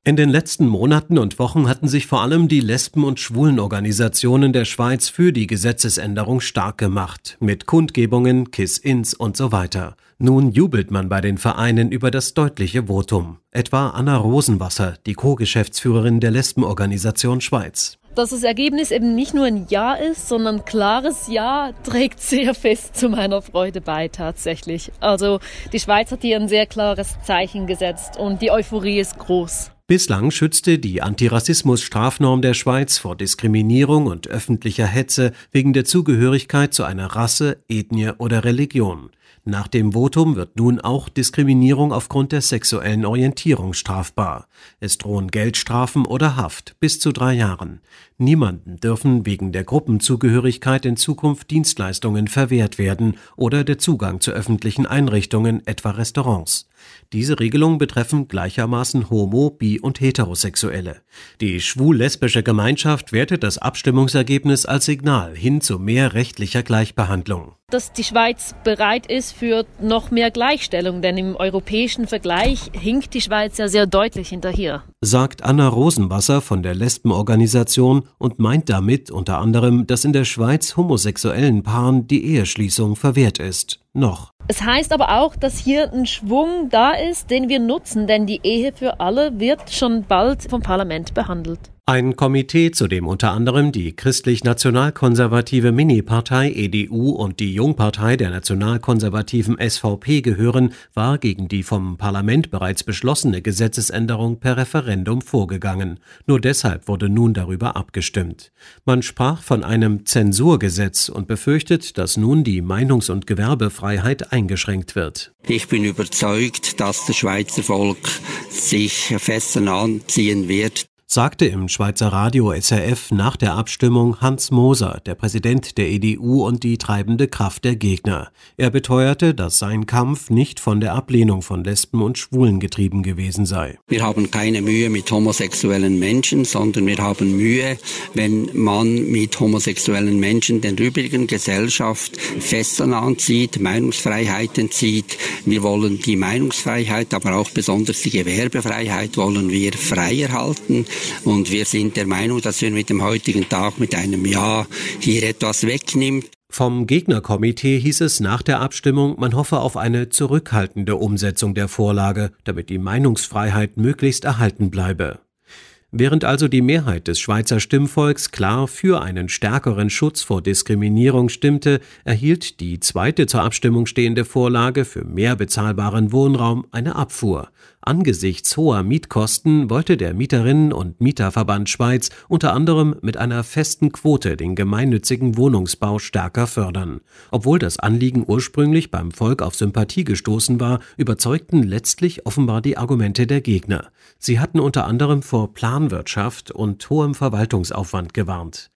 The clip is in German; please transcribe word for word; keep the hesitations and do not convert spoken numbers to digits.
In den letzten Monaten und Wochen hatten sich vor allem die Lesben- und Schwulenorganisationen der Schweiz für die Gesetzesänderung stark gemacht, mit Kundgebungen, Kiss-Ins und so weiter. Nun jubelt man bei den Vereinen über das deutliche Votum. Etwa Anna Rosenwasser, die Co-Geschäftsführerin der Lesbenorganisation Schweiz. Dass das Ergebnis eben nicht nur ein Ja ist, sondern ein klares Ja, trägt sehr fest zu meiner Freude bei tatsächlich. Also die Schweiz hat hier ein sehr klares Zeichen gesetzt und die Euphorie ist groß. Bislang schützte die Antirassismus-Strafnorm der Schweiz vor Diskriminierung und öffentlicher Hetze wegen der Zugehörigkeit zu einer Rasse, Ethnie oder Religion. Nach dem Votum wird nun auch Diskriminierung aufgrund der sexuellen Orientierung strafbar. Es drohen Geldstrafen oder Haft bis zu drei Jahren. Niemanden dürfen wegen der Gruppenzugehörigkeit in Zukunft Dienstleistungen verwehrt werden oder der Zugang zu öffentlichen Einrichtungen, etwa Restaurants. Diese Regelungen betreffen gleichermaßen Homo-, Bi- und Heterosexuelle. Die schwul-lesbische Gemeinschaft wertet das Abstimmungsergebnis als Signal hin zu mehr rechtlicher Gleichbehandlung. Dass die Schweiz bereit ist für noch mehr Gleichstellung, denn im europäischen Vergleich hinkt die Schweiz ja sehr deutlich hinterher. Sagt Anna Rosenwasser von der Lesbenorganisation und meint damit unter anderem, dass in der Schweiz homosexuellen Paaren die Eheschließung verwehrt ist. Noch. Es heißt aber auch, dass hier ein Schwung da ist, den wir nutzen, denn die Ehe für alle wird schon bald vom Parlament behandelt. Ein Komitee, zu dem unter anderem die christlich-nationalkonservative Mini-Partei E D U und die Jungpartei der nationalkonservativen S V P gehören, war gegen die vom Parlament bereits beschlossene Gesetzesänderung per Referendum vorgegangen. Nur deshalb wurde nun darüber abgestimmt. Man sprach von einem Zensurgesetz und befürchtet, dass nun die Meinungs- und Gewerbefreiheit eingeschränkt wird. Ich bin überzeugt, dass das Schweizer Volk sich fest anziehen wird, sagte im Schweizer Radio S R F nach der Abstimmung Hans Moser, der Präsident der E D U und die treibende Kraft der Gegner. Er beteuerte, dass sein Kampf nicht von der Ablehnung von Lesben und Schwulen getrieben gewesen sei. Wir haben keine Mühe mit homosexuellen Menschen, sondern wir haben Mühe, wenn man mit homosexuellen Menschen der übrigen Gesellschaft Fesseln anzieht, Meinungsfreiheit entzieht. Wir wollen die Meinungsfreiheit, aber auch besonders die Gewerbefreiheit wollen wir frei erhalten. Und wir sind der Meinung, dass wir mit dem heutigen Tag mit einem Ja hier etwas wegnimmt. Vom Gegnerkomitee hieß es nach der Abstimmung, man hoffe auf eine zurückhaltende Umsetzung der Vorlage, damit die Meinungsfreiheit möglichst erhalten bleibe. Während also die Mehrheit des Schweizer Stimmvolks klar für einen stärkeren Schutz vor Diskriminierung stimmte, erhielt die zweite zur Abstimmung stehende Vorlage für mehr bezahlbaren Wohnraum eine Abfuhr. Angesichts hoher Mietkosten wollte der Mieterinnen- und Mieterverband Schweiz unter anderem mit einer festen Quote den gemeinnützigen Wohnungsbau stärker fördern. Obwohl das Anliegen ursprünglich beim Volk auf Sympathie gestoßen war, überzeugten letztlich offenbar die Argumente der Gegner. Sie hatten unter anderem vor Planwirtschaft und hohem Verwaltungsaufwand gewarnt.